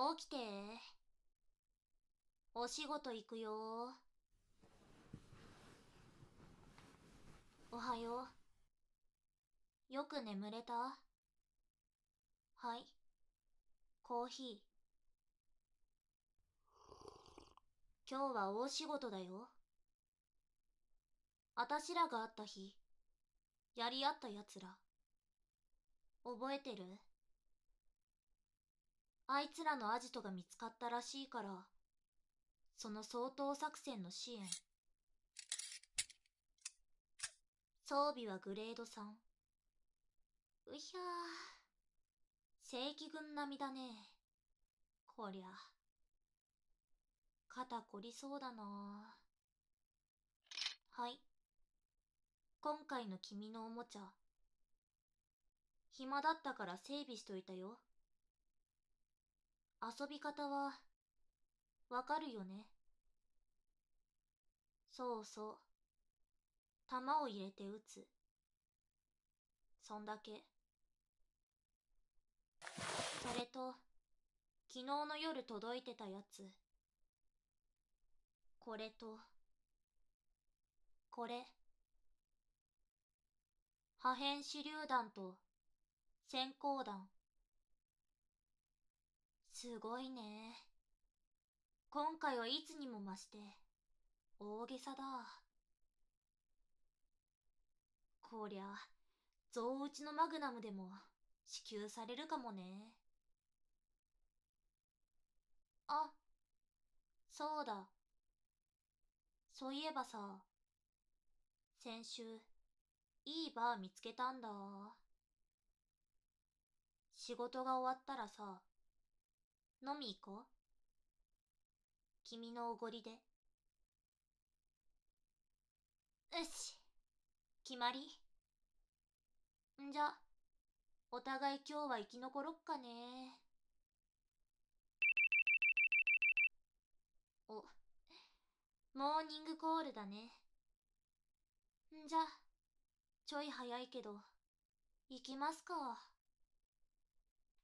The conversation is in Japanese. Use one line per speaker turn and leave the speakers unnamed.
起きて。お仕事行くよ。おはよう。よく眠れた？はい。コーヒー。今日は大仕事だよ。あたしらが会った日、やり合った奴ら。覚えてる？あいつらのアジトが見つかったらしいから、その掃討作戦の支援。装備はグレード3。うひゃー。正規軍並みだね。こりゃ。肩こりそうだな。はい。今回の君のおもちゃ。暇だったから整備しといたよ。遊び方は、わかるよね。そうそう。弾を入れて撃つ。そんだけ。それと、昨日の夜届いてたやつ。これと、これ。破片手榴弾と、閃光弾。すごいね。今回はいつにも増して、大げさだ。こりゃ、象打ちのマグナムでも支給されるかもね。あ、そうだ。そういえばさ、先週、いいバー見つけたんだ。仕事が終わったらさ、飲み行こう。君のおごりで。よし、決まり。んじゃ、お互い今日は生き残ろっかね。お、モーニングコールだね。んじゃ、ちょい早いけど、行きますか。